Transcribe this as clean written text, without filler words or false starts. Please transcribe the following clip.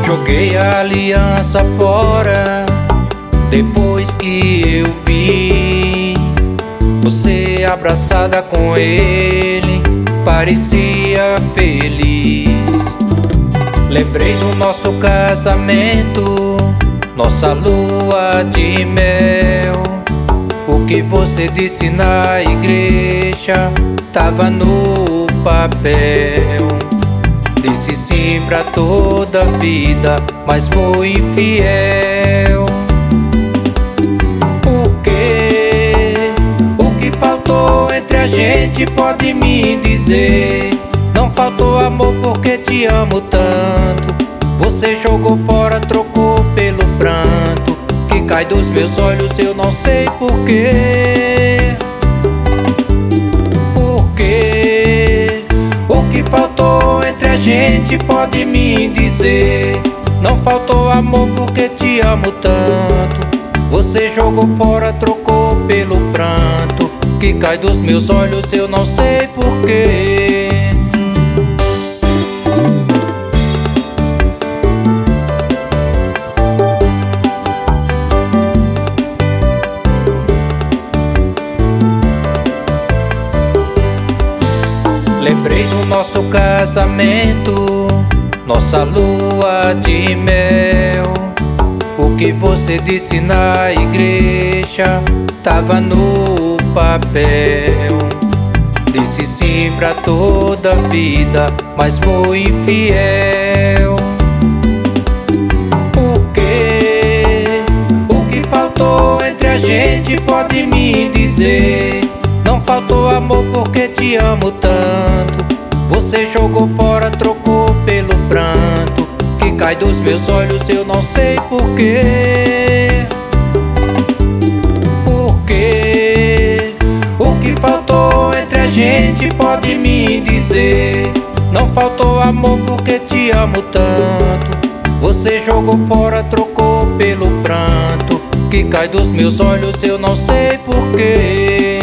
Joguei a aliança fora depois que eu vi você abraçada com ele, parecia feliz. Lembrei do nosso casamento, nossa lua de mel. O que você disse na igreja tava no papel. Disse sim pra toda a vida, mas foi infiel. Por quê? O que faltou entre a gente, pode me dizer? Não faltou amor porque te amo tanto. Você jogou fora, trocou pelo pranto que cai dos meus olhos, eu não sei porquê. Por quê? O que faltou entre a gente, pode me dizer? Não faltou amor porque te amo tanto. Você jogou fora, trocou pelo pranto que cai dos meus olhos, eu não sei porquê. Lembrei do nosso casamento, nossa lua de mel. O que você disse na igreja tava no papel. Disse sim pra toda a vida, mas foi infiel. Por quê? O que faltou entre a gente, pode me dizer? Não faltou amor porque te amo tanto. Você jogou fora, trocou pelo pranto que cai dos meus olhos, eu não sei porquê. Por quê? O que faltou entre a gente, pode me dizer? Não faltou amor porque te amo tanto. Você jogou fora, trocou pelo pranto que cai dos meus olhos, eu não sei porquê.